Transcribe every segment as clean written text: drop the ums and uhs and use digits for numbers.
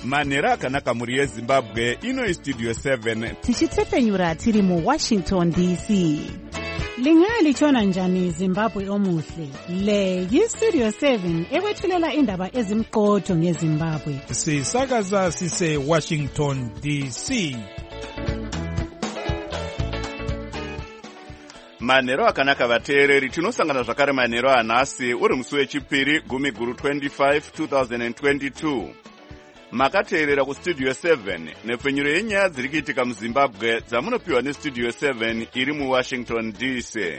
manhero akanaka mhuri yezimbabwe. Ino istudio 7 tichitsepenyura tiri muWashington DC. Lingaya lichona njani Zimbabwe omuhle? Le yistudio 7 ekwethulela indaba ezimqotho ngeZimbabwe. Sisakaza sise Washington DC. manhero akanaka vateereri. Tinosangana zvakare manhero anhasi uri musi wechipiri 10/25 2022. Makateerera kustudio 7 nepfenyuro yenyaya dziri kuitika muZimbabwe dzamunopiwa nestudio 7 iri muWashington DC.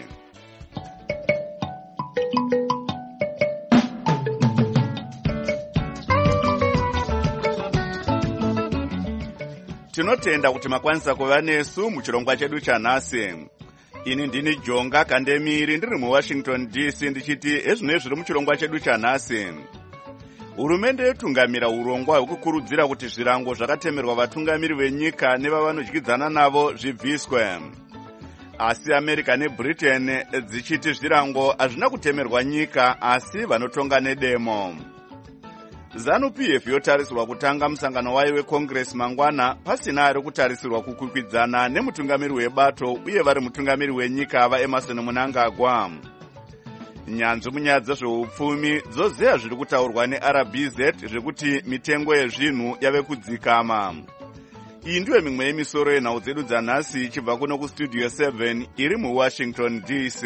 Tinotenda kuti makwanisa kuva nesu muchirongwa chedu chanhasi. Ini ndini Jonga Kandemiri ndiri muWashington DC ndichiti ezvino zviri muchirongwa chedu chanhasi. Hurumende yotungamira urongwa hwekukurudzira kuti zvirango zvakatemerwa vatungamiri venyika nevavanodyidzana navo zvibviswe. Asi America neBritain dzichiti zvirango hazvina kutemerwa nyika asi vanotonga nedemo. ZANU-PF yotarisirwa kutanga musangano wayo weCongress mangwana pasina ari kutarisirwa kukwikwidzana nemutungamiri webato uye vari mutungamiri wenyika vaEmerson Mnangagwa. Nyanzvi munyaya dzezveupfumi dzozeya zviri kutaurwa neRBZ zvekuti mitengo yezvinhu yave kudzikama. Iyi ndiyo mimwe yemisoro yenhau dzedu dzanhasi ichibva kuno kustudio 7 iri muWashington DC.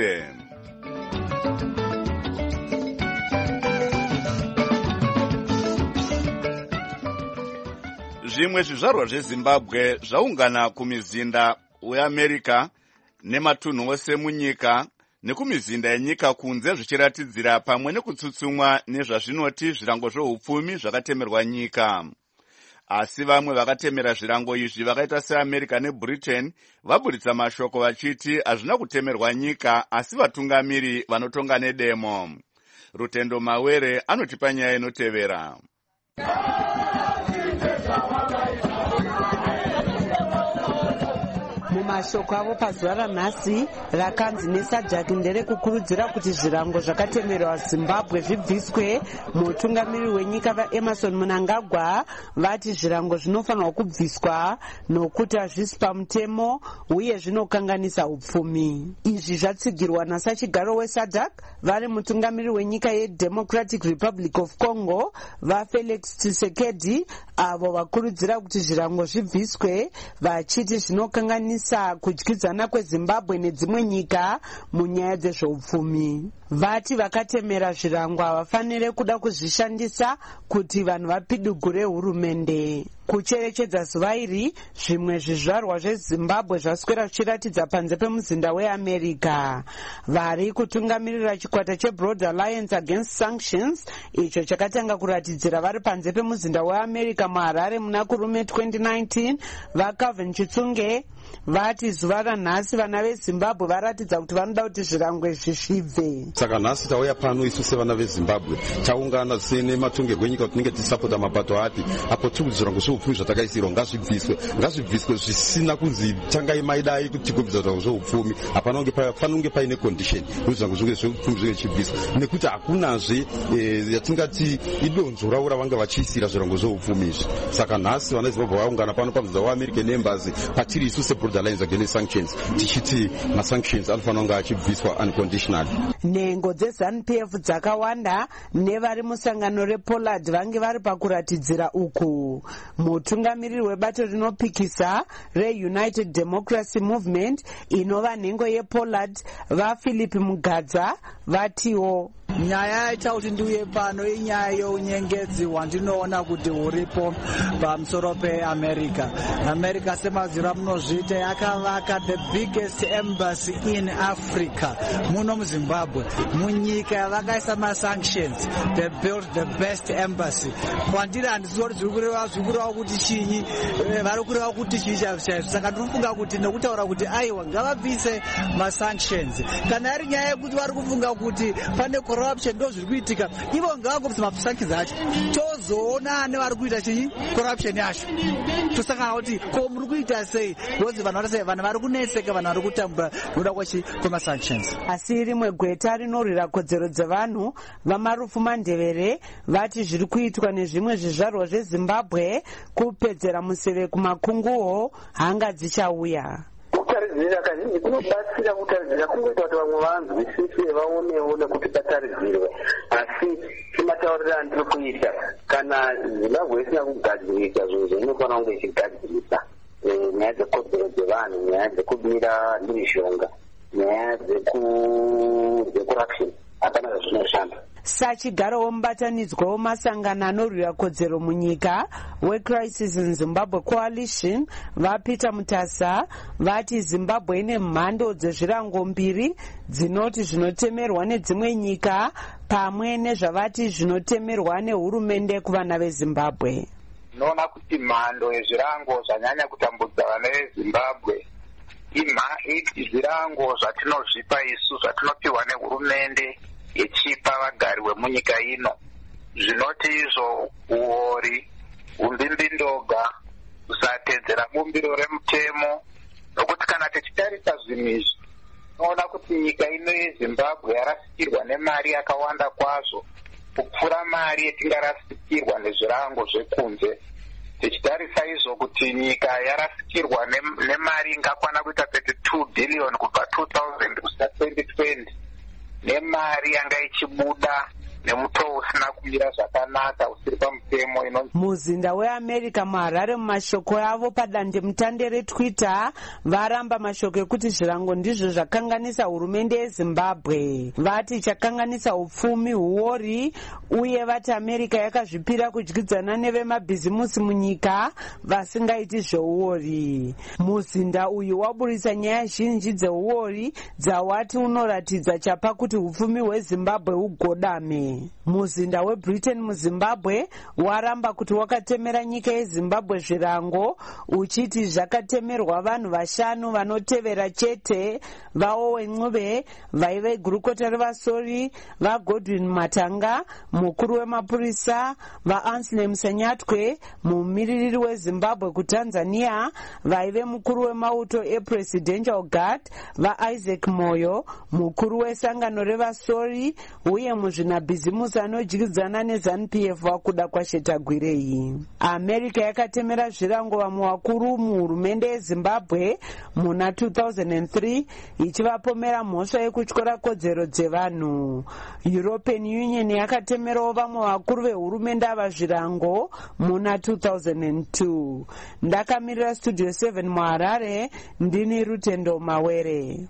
Zvimwe zvizvarwa zveZimbabwe zvaungana kumizinda weAmerica nematunhu ose munyika nekumizinda yenyika kunze zvichiratidzira pamwe nekutsutsumwa nezvazvinoti zvirango zveupfumi zvakatemerwa nyika. Asi vamwe vakatemera zvirango izvi vakaita seAmerica neBritain vaburitsa mashoko vachiti hazvina kutemerwa nyika asi vatungamiri vanotonga nedemo. Rutendo Mawere anotipa nyaya inotevera. Mumashoko avo pazuva ranhasi rakanzi neSADC nderekukurudzira kuti zvirango zvakatemerwa Zimbabwe zvibviswe. Mutungamiri wenyika vaEmerson Mnangagwa vati zvirango zvinofanirwa kubviswa nokuti hazvisi pamutemo uye zvinokanganisa upfumi. Izvi zvatsigirwa nasachigaro weSADC vari mutungamiri wenyika yeDemocratic Republic of Congo vaFelix Tshisekedi avo vakurudzira kuti zvirango zvibviswe vachiti zvinokanganisa kudyidzana kweZimbabwe nedzimwe nyika munyaya dzezveupfumi. Vati vakatemera zvirango havafanire kuda kuzvishandisa kuti vanhu vapidugure hurumende. Kucherechedza zuva iri, zvimwe zvizvarwa zveZimbabwe zvaswera zvichiratidza panze pemuzinda weAmerica. Vari kutungamirira chikwata cheBroad Alliance Against Sanctions, icho chakatanga kuratidzira vari panze pemuzinda weAmerica muHarare muna kurume 2019, vaCalvin Chitsunge vati zuva ranhasi vana veZimbabwe varatidza kuti vanoda kuti zvirango izvi zvibve. Saka nhasi tauya pano isu sevana veZimbabwe taungana sene matongerwo enyika kuti tinenge tisapota mapato ati apo tiri kuti zvirango zveupfumi zvatakaisirwa ngazvibviswe zvisina kunzi tangai maidai kuti tigobvisa zvirango zveupfumi. Hapana kunge paine condition kuti zvirango zveupfumi zvinge zvichibviswa nekuti hakunazve yatingati idonzvo ravo ravanga vachiisira zvirango zveupfumi izvi. Saka nhasi vana veZimbabwe vaungana pano pamuzinda weAmerica neembassy patiri isu seBroad Alliance Against Sanctions tichiti masanctions anofanira kunge achibviswa unconditionally. Nhengo dzeZANU-PF dzakawanda nevari musangano rePollard vange vari pakuratidzira uku. Mutungamiriri webato rinopikisa reUnited Democracy Movement inova nhengo yePollard vaPhilip Mugadza vatiwo nyaya yaita kuti ndiuye pano inyaya younyengedzi wandinoona kuti huripo pamusoro peAmerica. America semaziro munozviita yakavaka the biggest embassy in Africa muno muZimbabwe. Munyika yavakaisa masanctions, they built the best embassy. Kwandiri handizori zvikureva kuti chinyi, vari kureva kuti chii chaizvo. Saka ndinofunga kuti nekutaura kuti aiwa ngavabvise masanctions. Kana ari nyaya yekuti vari kufunga kuti pane korona corruption ndo zviri kuitika. Ivo ngavangobvisa masankidzi acho tozoona nevari kuita chii corruption yacho, tosangana kuti ko muri kuita sei, because vanhu vari kuneseka, vanhu vari kutambura nokuda kwemasanctions. Asi rimwe gweta rinorwira kodzero dzevanhu vaMarufu Mandevere vati zviri kuitwa nezvimwe zvizvarwa zveZimbabwe kupedzera museve kumakunguwo hanga dzichauya. Kutaridzira kazhinji kunobatsira kutaridzira kungoita kuti vamwe vanzwisise vaonewo nekuti pataridzirwe, asi chimataurira ndiri kuita kana Zimbabwe isina kugadzirisa zvinhu zvainofanira kunge ichigadzirisa, nyaya dzekodzero dzevanhu, nyaya dzekubira mhirizhonga, nyaya dzecorruption, hapana zvazvinoshanda. Sachigaro womubatanidzwa womasangano anorwira kodzero munyika weCrisis in Zimbabwe Coalition vaPeter Mutasa vati Zimbabwe ine mhando dzezvirango mbiri dzinoti zvinotemerwa nedzimwe nyika pamwe nezvavati zvinotemerwa nehurumende kuvana veZimbabwe. Noona kuti mhando yezvirango zvanyanya kutambudza vana veZimbabwe zvirango zvatinozvipa isu zvatinopiwa nehurumende ichipa vagari vemunyika ino, zvinoti izvo uori, umbimbindoga, kusatedzera bumbiro remutemo, nokuti kana tichitarisa zvinhu izvi tinoona kuti nyika ino yeZimbabwe yarasikirwa nemari yakawanda kwazvo kupfuura mari yetingarasikirwa nezvirango zvekunze. Tichitarisa izvo kuti nyika yarasikirwa nemari ingakwana kuita 32 billion kubva 2000 kusvika 2020 nemari yanga ichibuda nemutoo usina kumira zvakanaka usiri pamutemo inonzi. Muzinda weAmerica muHarare mumashoko avo padandemutande reTwitter varamba mashoko ekuti zvirango ndizvo zvakanganisa hurumende yeZimbabwe. Vati chakanganisa upfumi, huori, uye vati America yakazvipira kudyidzana nevemabhizimusi munyika vasingaiti zveuori. Muzinda uyu waburisa nyaya zhinji dzeuori dzawati unoratidza chapa kuti upfumi hweZimbabwe hugodame. Muzinda weBritain muZimbabwe waramba kuti wakatemera nyika yeZimbabwe zvirango uchiti zvakatemerwa vanhu vashanu vanotevera chete, vaOwen Ncube, vaive gurukota revaSori, vaGodwin Matanga, mukuru wemapurisa, vaAnsley Msanyatwe, mumiririri weZimbabwe kuTanzania, vaive mukuru wemauto ePresidential Guard, vaIsaac Moyo, mukuru wesangano revaSori, uye muzvinabhizimusi anodyidzana neZANU-PF wakuda kwaShetagwirei. America yakatemera zvirango vamwe vakuru muhurumende yeZimbabwe muna 2003 ichivapomera mhosva yekutyora kodzero dzevanhu. European Union yakatemerawo vamwe vakuru vehurumende ava zvirango muna 2002. Ndakamirira Studio 7 muHarare, ndini Rutendo Mawere.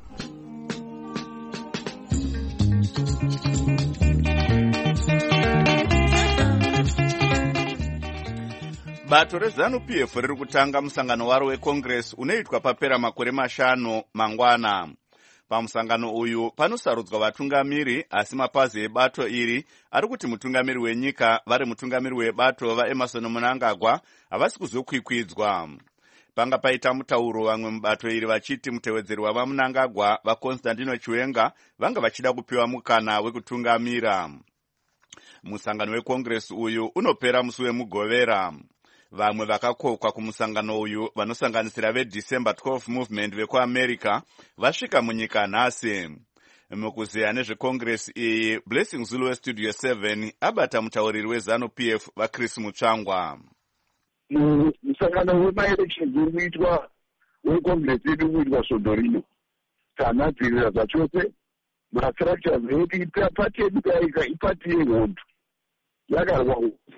Bato reZANU-PF riri kutanga musangano waro weCongress unoitwa papera makore 5 mangwana. Pamusangano uyu panosarudzwa vatungamiri, asi mapazi ebato iri ari kuti mutungamiri wenyika vari mutungamiri webato vaEmmerson Mnangagwa havasi kuzokwikwidzwa. Panga paita mutauro vamwe mubato iri vachiti mutevedzeri wavaMnangagwa vaConstantino Chiwenga vanga vachida kupiwa mukana wekutungamira. Musangano weCongress uyu unopera musi wemugovera. Vamwe vakakokwa kumusangano uyu vanosanganisira veDecember 12 Movement vekuAmerica vasvika munyika nhasi. Mukuzeya nezveCongress iyi, Blessing Zulu weStudio 7 abata mutauriri weZANU-PF vaChris Mutsvangwa. Musangano wemaelections uri kuitwa weCongress iri kuitwa svondo rino tanadzirira zvachose mastructures ekuti pati yedu kaika ipati yehondo yakarwa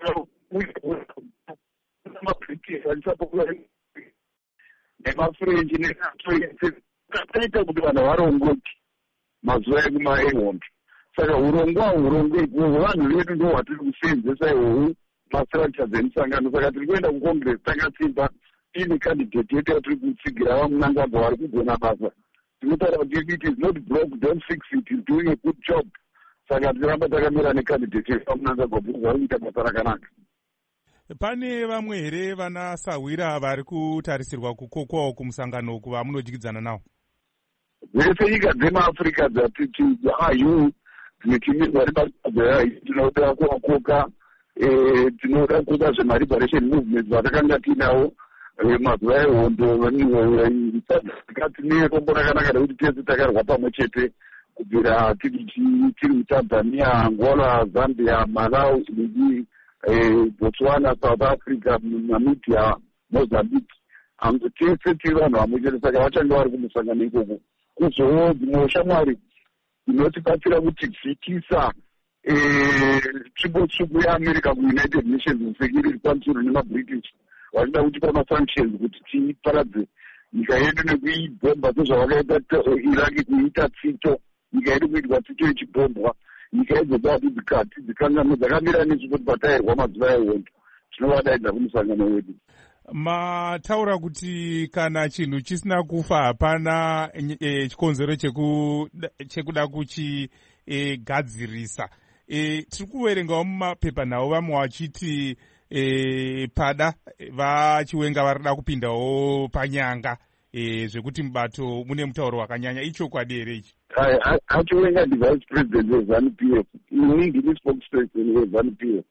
nemabritish achisapokuva nemafrench nekaita kuti vanhu varongoti mazuva ekumaehondo. Saka urongwa hwevanhu vedu ndo hwatiri kuseenzesa ihwohwo mastructures emusangano. Saka tiri kuenda kuCongress takasimba tiine candidate yedu yatiri kutsigira vaMnangagwa vari kugona basa. Tinotaura kuti it is not broke, don't fix it, is doing a good job. Saka tiramba takamira necandidate yedu vaMnangagwa kuti vari kuita basa rakanaka. Pane vamwe here vanasawira vari kutarisirwa kukokwawo kumusangano kuva munodyidzana nawo? Vese nyika dzemaAfrica dzatiti tichimirwa ribasa tinoda kuvakoka tinoda kuda zvemaliberation movements vatakanga tinawo mazuva ehondo tine rombo rakanaka rekuti tese takarwa pamwe chete kubvira tiri mutanzania, angola, zambia, malawi, botswana, south africa, namibia, mozambique. Tese tiri vanhu vamwe chete, saka vachange vari kumusangano ikoko. Kuzowo dzimwe shamwari dzinotibatsira kutivhikisa tsvimbo tsvuku yeamerica kuunited nations security council nemabritish vachida kutipa masanctions kuti tiparadze nyika yedu nekuibhomba sezvavakaita iraki kuita tsito, nyika yedu kuitwa tsito ichibhombwa, nyika idzodati dzikanganwe dzakamira nesu kuti patairwa mazuva ehondo. Tinovadaidza kumusangano wedu. Mataura kuti kana chinhu chisina kufa hapana chikonzero chekuda kuchigadzirisa. Tiri kuverengawo mumapepa navo vamwe vachiti pada vachiwenga varida kupindawo panyanga zvekuti mubato mune mutauro wakanyanya. Ichokwadi here ichi? Achiwenga ndi vice president weZANU-PF, ini ndini spokesperson weZANU-PF,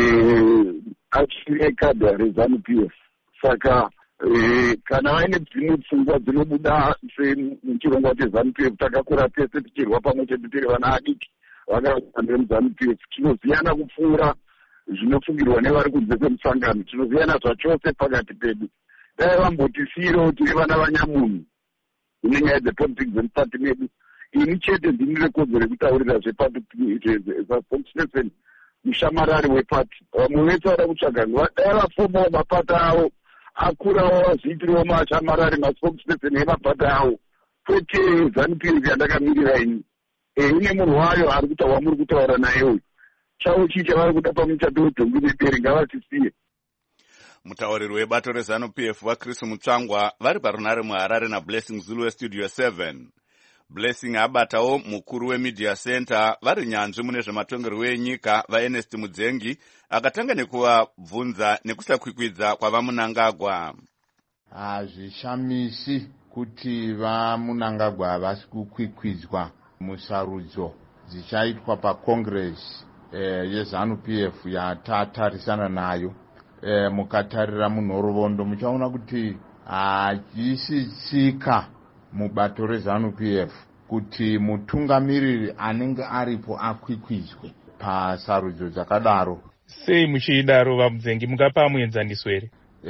achireka reZANU-PF. Saka kana vaine dzimwe pfungwa dzinobuda semuchirongwa cheZANU-PF, takakura tese tichirwa pamwe chete tiri vana adiki vakaande muZANU-PF, tinoziyana kupfuura zvinofungirwa nevari kunze kwemusangano, tinoziyana zvachose pakati pedu. Dai vambotisiyirewo tiri vana vanyamunhu kune nyaya dzepolitics dzemupati medu. Ini chete ndine rekodzo rekutaurira zvepati mushamarari wepati. Vamwe vese vada kutsvaga dai vafomawo mapata avo, akurawo vazviitiriwo mashamarari maspokesperson emapata avo, kwete ZANU-PF yandakamirira ini. Ine munhu wayo ari kutaura muri kutaura naye uyu. Chavo chii chavari kuda pamuchato wedhongi nebere, ngavatisiye. Mutauriri webato reZANU-PF vaChris Mutsvangwa vari parunare muHarare naBlessing Zulu weStudio 7. Blessing abatawo mukuru weMedia Center vari nyanzvi mune zvematongerwo enyika vaErnest Mudzengi akatanga nekuvabvunza nekusakwikwidza kwavaMunangagwa. Hazvishamisi kuti vaMunangagwa havasi kukwikwidzwa musarudzo dzichaitwa paCongress yeZANU-PF yatatarisana nayo. Mukatarira munhoroondo muchaona kuti hachisi tsika mubato reZANU-PF kuti mutungamiriri anenge aripo akwikwidzwe pasarudzo dzakadaro. Sei muchidaro vaMudzengi, mungapa muenzaniso here?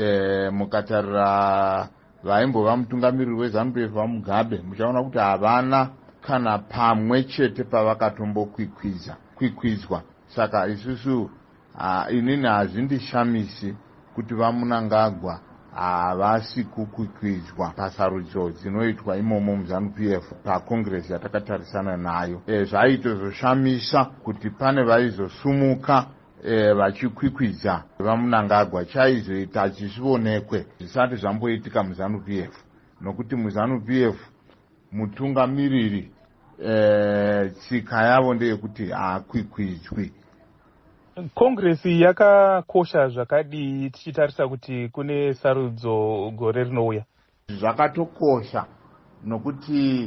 Mukatarira vaimbova mutungamiriri weZANU-PF vaMugabe, muchaona kuti havana kana pamwe chete pavakatombokwikwidzwa. Saka isusu inini hazvindishamisi kuti vaMunangagwa havasi kukwikwidzwa pasarudzo dzinoitwa imomo muZANU-PF paCongress yatakatarisana nayo. Zvaitozoshamisa kuti pane vaizosumuka vachikwikwidza vaMunangagwa chaizoita achizvionekwe zvisati zvamboitika muZANU-PF, nokuti muZANU-PF mutungamiriri tsika yavo ndeyekuti haakwikwidzwi. Kongresi yakakosha zvakadii tichitarisa kuti kune sarudzo gore rinouya? Zvakatokosha nokuti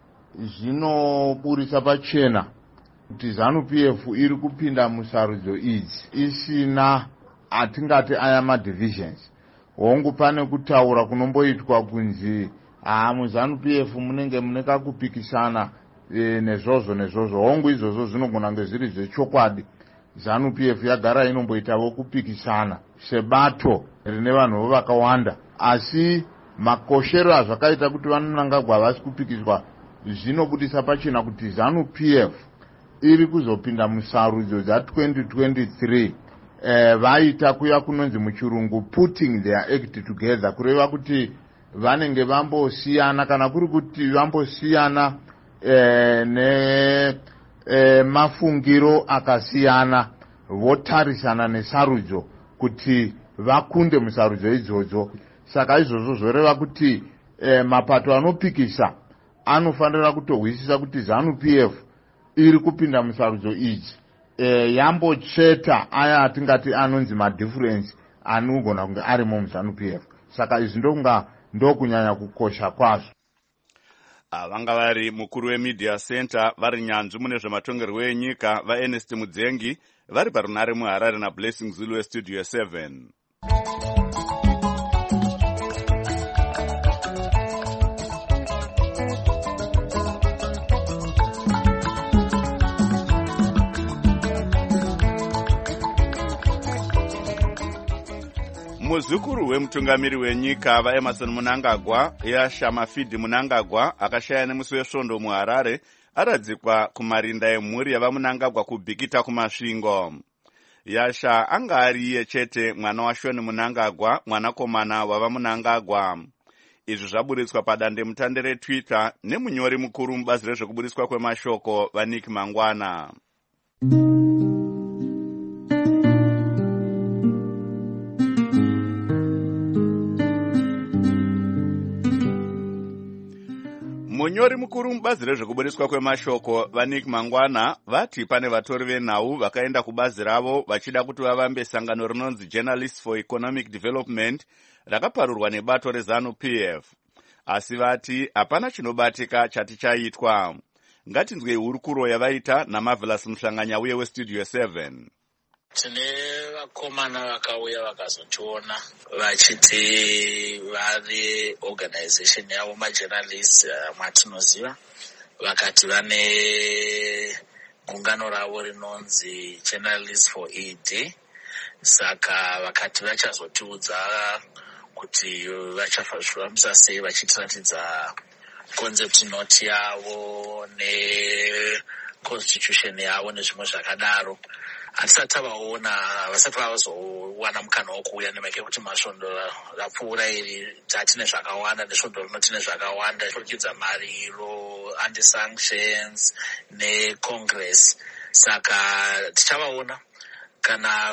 zvinoburisa pachena kuti ZANU-PF iri kupinda musarudzo idzi isina atingati aya madivisions. Hongu pane kutaura kunomboitwa kunzi muZANU-PF munenge mune kakupikisana nezvozvo. Hongu izvozvo zvinogona kunge zviri zvechokwadi. ZANU-PF yagara inomboitawo kupikisana sebato rine vanhu vakawanda, asi makoshero azvakaita kuti vaMunangagwa havasi kupikiswa zvinobudisa pachena kuti ZANU-PF iri kuzopinda musarudzo dza2023 vaita kuya kunonzi muchirungu putting their act together, kureva kuti vanenge vambosiyana, kana kuri kuti vambosiyana mafungiro akasiyana, votarisana nesarudzo kuti vakunde musarudzo idzodzo. Saka izvozvo zvoreva kuti mapato anopikisa anofanira kutohwisisa kuti ZANU-PF iri kupinda musarudzo idzi yambocheta aya atingati anonzi madifference anogona kunge arimo muZANU-PF. Saka izvi ndokunyanya kukosha kwazvo. vanga vari mukuru wemedia center vari nyanzvi mune zvematongerwo enyika vaErnest Mudzengi vari parunare muHarare naBlessing Zulu westudio 7. Muzukuru wemutungamiri wenyika vaEmmerson Mnangagwa Yasha Mafidi Mnangagwa akashaya nemusi wesvondo muHarare aradzikwa kumarinda emhuri yavaMnangagwa kubhikita kumasvingo. Yasha anga ari iye chete mwana waShoni Mnangagwa, mwanakomana wavaMnangagwa. Izvi zvaburitswa padandemutande reTwitter nemunyori mukuru mubazi rezvekuburitswa kwemashoko vaNick Mangwana. Munyori mukuru mubazi rezvekuburitswa kwemashoko vaNick Mangwana vati pane vatori venhau vakaenda kubazi ravo vachida kuti vavambe sangano rinonzi Journalists for Economic Development rakaparurwa nebato reZANU-PF. Asi vati hapana chinobatika chati chaitwa. Ngatinzwei hurukuro yavaita naMarvelous Mhlanganya uye westudio 7. Tine vakomana vakauya vakazotiona vachiti vari organization yavo majournalists mwatinoziva, vakati vane gungano ravo rinonzi Journalists for ED. Saka vakati vachazotiudza kuti vachafambisa sei vachitiratidza concept note yavo neconstitution yavo nezvimwe zvakadaro. Hatisati vasati vavazowana mukana wokuuya nemake kuti masvondo rapfuura iri tatine zvakawanda nesvondo rino tine zvakawanda kurikidza mariro, anti-sanctions necongress. Saka tichavaona kana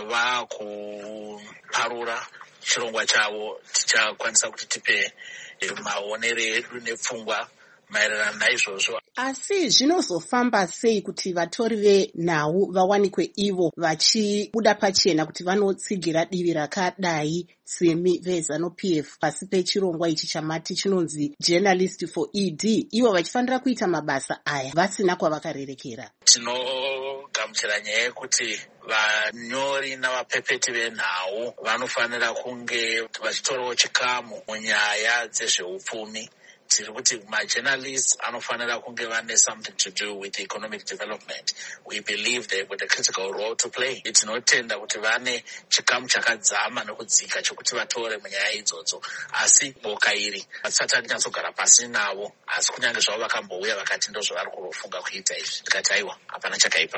vakuparura chirongwa chavo, tichakwanisa kuti tipe maonero edu nepfungwa maererano naizvozvo. Asi zvinozofamba sei kuti vatori venhau vawanikwe ivo vachibuda pachena kuti vanotsigira divi rakadai semi veZANU-PF pasi pechirongwa ichi chamati chinonzi Journalist for ED, ivo vachifanira kuita mabasa aya vasina kwavakarerekera? Tinogamuchira nyaya yekuti vanyori navapepeti venhau vanofanira kunge vachitorawo chikamu munyaya dzezveupfumi. Tiri kuti majournalists anofanira kunge vane something to do with economic development. We believe they with a critical role to play. Tinotenda kuti vane chikamu chakadzama nekudzika chokuti vatore munyaya idzodzo. Asi boka iri vatisati tinyatsogara pasi navo, asi kunyange zvavo vakambouya vakati ndozvavari kufunga kuita izvi, tikati aiwa hapana chakaipa.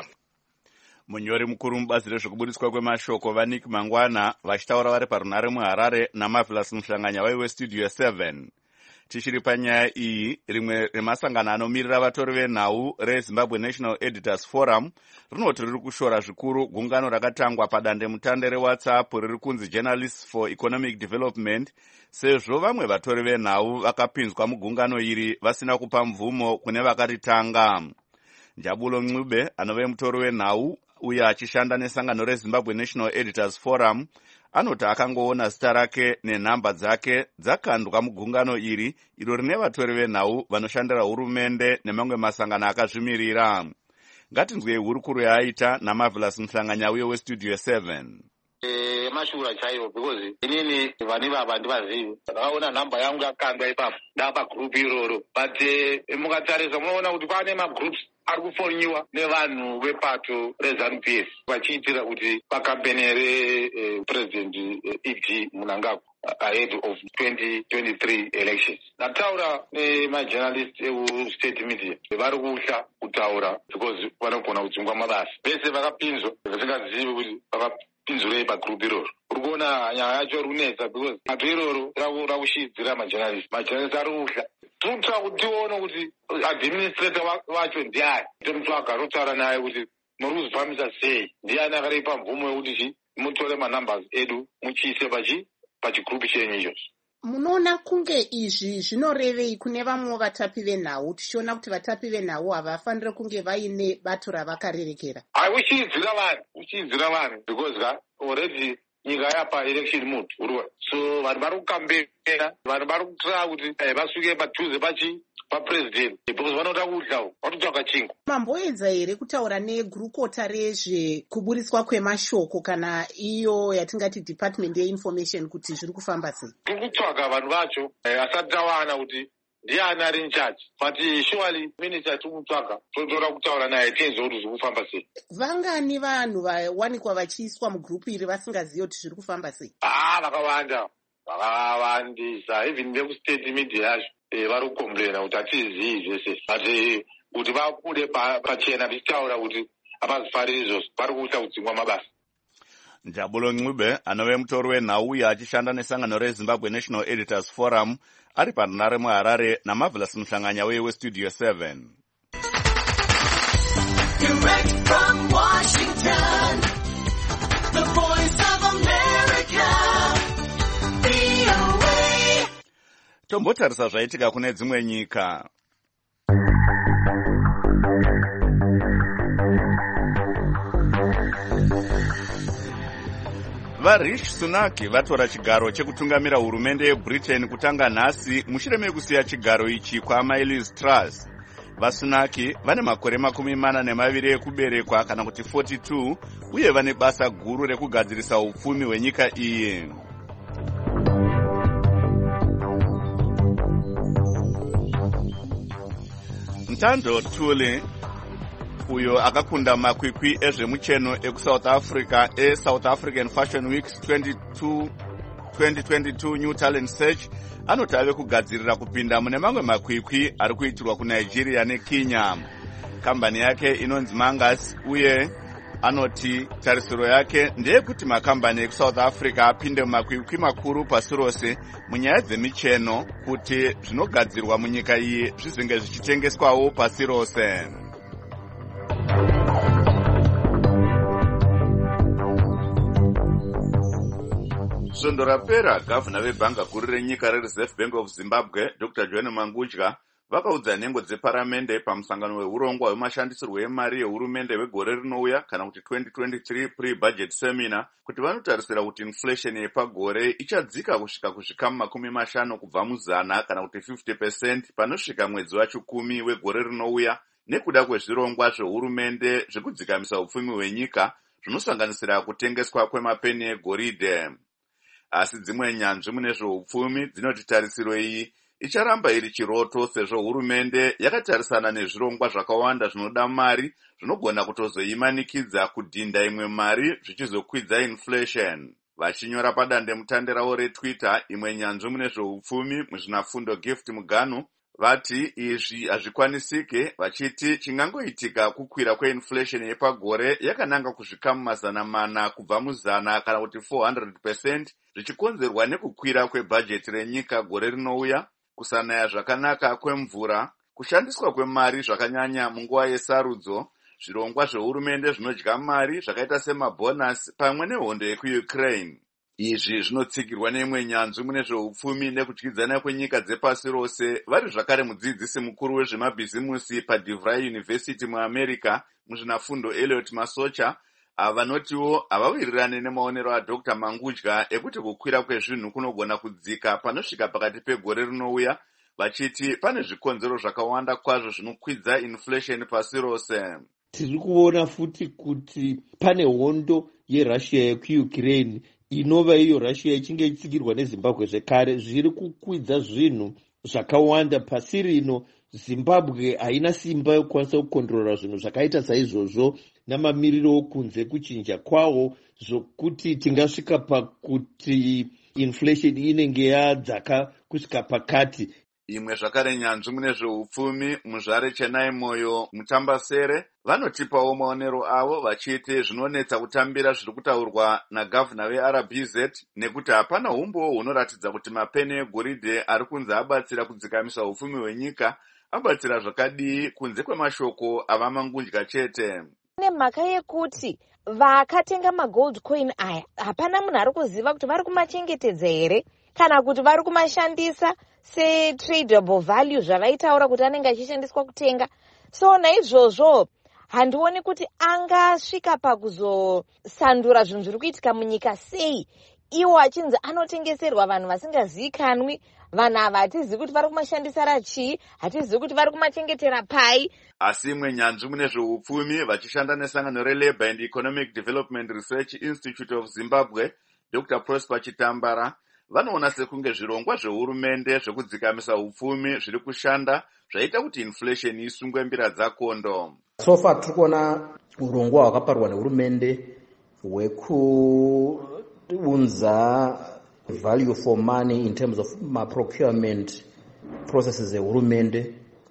Munyori mukuru mubazi rezvekuburitswa kwemashoko vaNick Mangwana vachitaura vari parunare muHarare naMarvelous Mhlanganya westudio 7. Tichiri panyaya iyi, rimwe remasangano anomirira vatori venhau reZimbabwe National Editors Forum rinoti riri kushora zvikuru gungano rakatangwa padandemutande reWhatsApp riri kunzi Journalists for Economic Development, sezvo vamwe vatori venhau vakapinzwa mugungano iri vasina kupa mvumo kune vakaritanga. Njabulo Ncube anove mutori wenhau uye achishanda nesangano reZimbabwe National Editors Forum anoti akangoona zita rake nenhamba dzake dzakandwa mugungano iri iro rine vatori venhau vanoshandira hurumende nemamwe masangano akazvimirira. Ngatinzwei hurukuro yaaita naMarvelous Mhlanganya uye westudio 7. Mashura chaivo because inini vani baba handivazivi. Ndakaona nhamba yangu yakandwa ipapo ndapa group iroro, but mukatarisa munoona kuti pane magroups ari kufonyiwa nevanhu vepato reZANU-PF vachiitira kuti pakampeni represident ED Mnangagwa ahead of 2023 elections. Ndataura nemajournalists ekustate media vari kuhla kutaura because vanogona kudzingwa mabasa. Vese vakapinzwa vasingazivi kuti vakapinzurei pagroup iroro. Uri kuona nyaya yacho runetsa because bato iroro rakushidzira majournalists ari kuhla. Tuta kuti tione kuti administrator wacho ndiani, tomutsvaga rotaura naye kuti muri kuzifambisa sei, ndiani akaripa mvumo yekuti mutore manumbers edu muchiise pachigroup chenyu ichocho. Munoona kunge izvi zvinorevei kune vamwe vatapi venhau, tichiona kuti vatapi venhau havafaniri kunge vaine bato ravakarerekera? Uchiidzira vanhu because already nyika yapa election mood urwa, so vanhu vari kukambera, vanhu vari kutira kuti vasvike padhuze papresident because vanoda kudlawo vatotsvaga chingwa. Mamboedza here kutaura negurukota rezvekuburiswa kwemashoko kana iyo yatingati department yeinformation kuti zviri kufamba sei? Tiri kutsvaga vanhu vacho asati tawana kuti ndiani ari in charge, but surely minister tiri kutsvaga totora kutaura naye tienze kuti zviri kufamba sei. Vangani vanhu vawanikwa vachiiswa mugrupu iri vasingazivi kuti zviri kufamba sei? Vakawanda, vakawandisa, even vekustate media yacho vari kukomplaina kuti hatizivi zvese, but kuti vabude pachena vichitaura kuti havazifariri izvozvo, vari kuita kudzingwa mabasa. Njabulo Ncube anove mutori wenhau uye achishanda nesangano reZimbabwe National Editors Forum ari panhare muHarare naMarvelous Muhlanganya weStudio 7. Direct from Washington, the voice of America, VOA. Tombotarisa zvaitika kune dzimwe nyika. VaRishi Sunak vatora chigaro chekutungamira hurumende yeBritain kutanga nhasi mushure mekusiya chigaro ichi kwaMaeliz Truss. VaSunaki vane makore 42 ekuberekwa kana kuti 42 uye vane basa guru rekugadzirisa upfumi hwenyika iyi. Ntando Thuli uyo akakunda makwikwi ezvemucheno ekuSouth Africa eSouth African Fashion Week 2022 New Talent Search anoti ave kugadzirira kupinda mune mamwe makwikwi ari kuitirwa kuNigeria neKenya. Kambani yake inonzi Mangas uye anoti tarisiro yake ndeyekuti makambani ekuSouth Africa apinde mumakwikwi makuru pasi rose munyaya dzemicheno kuti zvinogadzirwa munyika iyi zvizinge zvichitengeswawo pasi rose. Svondo rapera gavhuna vebhanga guru renyika reReserve Bank of Zimbabwe Dr. John Mangudya vakaudza nhengo dzeparamende pamusangano weurongwa hwemashandisirwo emari yehurumende wegore rinouya kana kuti 2023 pre-budget seminar kuti vanotarisira kuti inflation yepagore ichadzika kusvika kuzvikamu 50 kubva muzana kana kuti 50% panosvika mwedzi wacho10 wegore rinouya nekuda kwezvirongwa zvehurumende zvekudzikamisa upfumi hwenyika zvinosanganisira kutengeswa kwemapeni egoridhe. Asi dzimwe nyanzvi mune zveupfumi dzinoti tarisiro iyi icharamba iri chiroto sezvo hurumende yakatarisana nezvirongwa zvakawanda zvinoda mari zvinogona kutozoimanikidza kudhinda imwe mari zvichizokwidza inflation. Vachinyora padandemutande ravo reTwitter imwe nyanzvi mune zveupfumi muzvinafundo Gift Muganu vati izvi hazvikwanisike vachiti chingangoitika kukwira kweinflation yepagore yakananga kuzvikamu 400 kubva muzana kana kuti 400% zvichikonzerwa nekukwira kwebhajeti renyika gore rinouya, kusanaya zvakanaka kwemvura, kushandiswa kwemari zvakanyanya munguva yesarudzo, zvirongwa zvehurumende zvinodya mari zvakaita semabhonasi pamwe nehondo yekuUkraine. Izvi zvinotsigirwa neimwe nyanzvi mune zveupfumi nekudyidzana kwenyika dzepasi rose vari zvakare mudzidzisi mukuru wezvemabhizimusi paDeVry University muAmerica muzvinafundo Elliot Masocha vanotiwo havawirirane nemaonero aDr. Mangudya ekuti kukwira kwezvinhu kunogona kudzika panosvika pakati pegore rinouya, vachiti pane zvikonzero zvakawanda kwazvo zvinokwidza inflation pasi rose. Tiri kuona futi kuti pane hondo yeRussia yekuUkraine inova iyo Russia ichinge itsigirwa neZimbabwe zvekare zviri kukwidza zvinhu zvakawanda pasi rino. Zimbabwe haina simba yokwanisa kukontrora zvinhu zvakaita saizvozvo namamiriro okunze kuchinja kwawo zvokuti tingasvika pakuti inflation inenge yadzaka kusvika pakati. Imwe zvakare nyanzvi mune zveupfumi muzvare Chenai Moyo Mutambasere vanotipawo maonero avo vachiti zvinonetsa kutambira zviri kutaurwa nagavhuna veRBZ nekuti hapana umbowo hunoratidza kuti mapeni egoridhe ari kunze abatsira kudzikamisa upfumi hwenyika, abatsira zvakadii kunze kwemashoko avaMangudya chete. Nemhaka yekuti vakatenga magold coin aya hapana munhu ari kuziva kuti vari kumachengetedza here kana kuti vari kumashandisa setradable value zvavaitaura kuti anenge achishandiswa kutenga. So naizvozvo handioni kuti angasvika pakuzosandura zvinhu zviri kuitika munyika sei iwo achinzi anotengeserwa vanhu vasingazivikanwi, vanhu ava hatizivi kuti vari kumashandisira chii, hatizivi kuti vari kumachengetera pai. Asi imwe nyanzvi mune zveupfumi vachishanda nesangano reLabour and Economic Development Research Institute of Zimbabwe, Dr. Prosper Chitambara, vanoona sekunge zvirongwa zvehurumende zvekudzikamisa upfumi zviri kushanda zvaita kuti inflation isungwe mbira dzakondo. So far tiri kuona urongwa hwakaparwa nehurumende hwekuunza value for money in terms of procurement processes ehurumende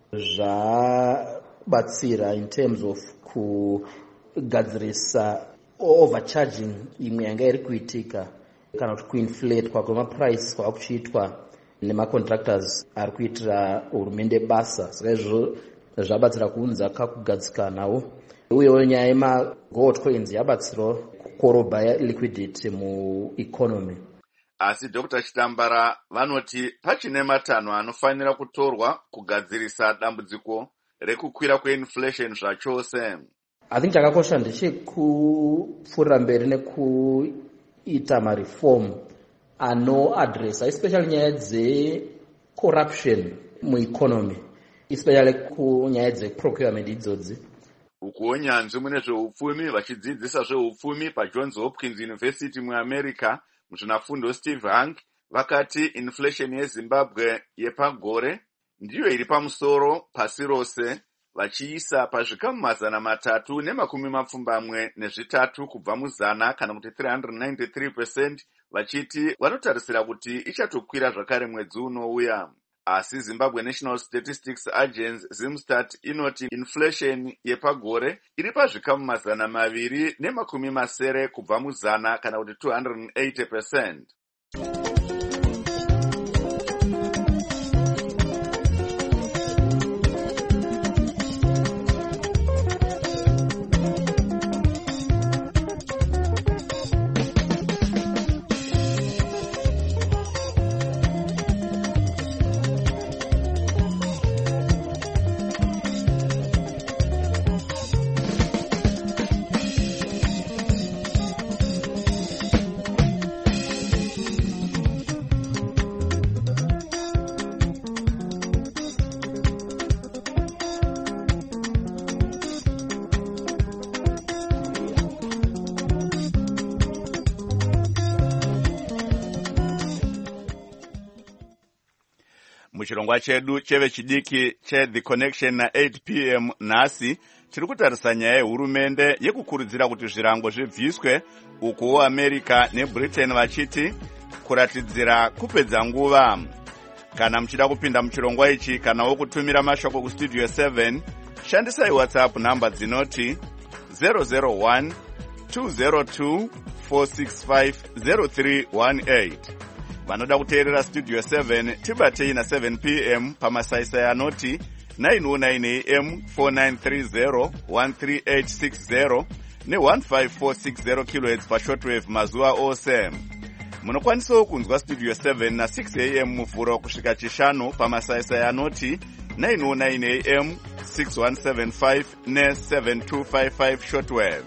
zvabatsira in terms of kugadzirisa overcharging imwe yanga iri kuitika kana kuti kuinflate kwemaprice kwava kuchiitwa nemacontractors ari kuitira hurumende basa. Saka izvo zvabatsira kuunza kakugadzikanawo, uyewo nyaya yemagold coins yabatsirawo kukorobha liquidity mueconomy. Asi Dr. Chitambara vanoti pachine matanho anofanira kutorwa kugadzirisa dambudziko rekukwira kweinflation zvachose. I think chakakosha ndechekupfuurira mberi nekuita mareform anoadressa especially nyaya dzecorruption mueconomy, especially kunyaya dzeprocurement idzodzi. Ukuwo nyanzvi mune zveupfumi vachidzidzisa zveupfumi paJohns Hopkins University muAmerica muzvinafundo Steve Hank vakati inflation yeZimbabwe yepagore ndiyo iri pamusoro pasi rose, vachiisa pazvikamu 373 kubva muzana kana kuti 393%, vachiti vanotarisira kuti ichatokwira zvakare mwedzi unouya. Asi Zimbabwe National Statistics Agency Zimstat inoti inflation yepagore iri pazvikamu 270 kubva muzana kana kuti 280%. Muchirongwa chedu chevechidiki che The Connection na 8 p.m. nhasi tiri kutarisa nyaya yehurumende yekukurudzira kuti zvirango zvibviswe, ukuwo America neBritain vachiti kuratidzira kupedza nguva. Kana muchida kupinda muchirongwa ichi kanawo kutumira mashoko kustudio 7, shandisai WhatsApp namba dzinoti 001 202 465 0318. Vanoda kuteerera studio 7 tibatei na 7 p.m. pamasaisai anoti 909 AM 4930 13860 ne15460 kHz pashortwave mazuva ose. Munokwanisawo kunzwa studio 7 na 6 AM muvhuro kusvika chishanu pamasaisai anoti 909 AM 6175 ne7255 shortwave.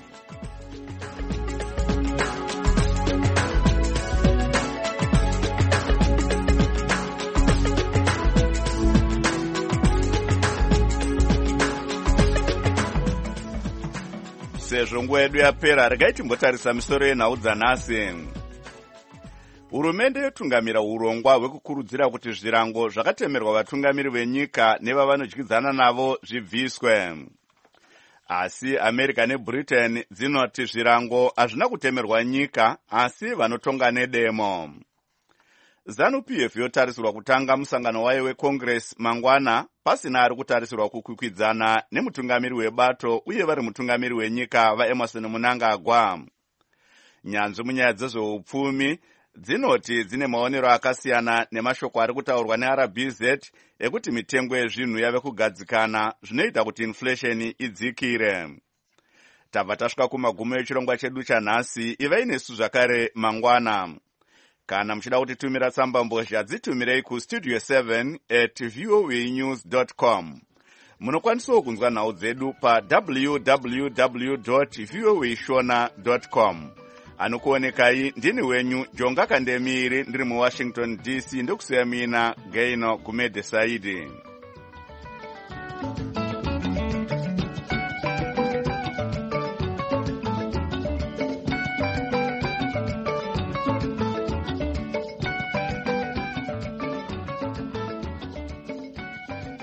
Sezvo nguva yedu yapera, regai timbotarisa misoro yenhau dzanhasi. Hurumende yotungamira urongwa hwekukurudzira kuti zvirango zvakatemerwa vatungamiri venyika nevavanodyidzana navo zvibviswe. Asi America neBritain dzinoti zvirango hazvina kutemerwa nyika, asi vanotonga nedemo. ZANU-PF yotarisirwa kutanga musangano wayo weCongress mangwana pasina ari kutarisirwa kukwikwidzana nemutungamiri webato uye vari mutungamiri wenyika vaEmerson Mnangagwa. Nyanzvi munyaya dzezveupfumi dzinoti dzine maonero akasiyana nemashoko ari kutaurwa neRBZ ekuti mitengo yezvinhu yave kugadzikana zvinoita kuti inflation idzikire. Tabva tasvika kumagumo echirongwa chedu chanhasi, ivai nesu zvakare mangwana. Kana muchida kutitumira tsamba mbozha dzitumirei kustudio 7@voanews.com. Munokwanisawo kunzwa nhau dzedu pa www.voashona.com. anokuonekai ndini wenyu Jonga Kandemiri ndiri muWashington DC, ndokusiya mina Gaino kumedhe saidi.